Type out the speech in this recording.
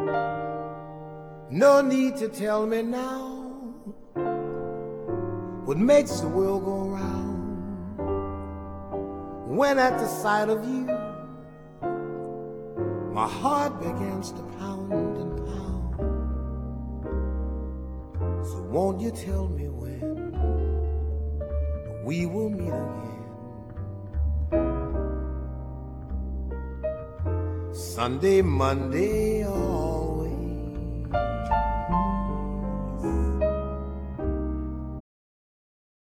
No need to tell me now what makes the world go round. When at the sight of you, my heart begins to pound and pound. So won't you tell me when we will meet again? Sunday, Monday, or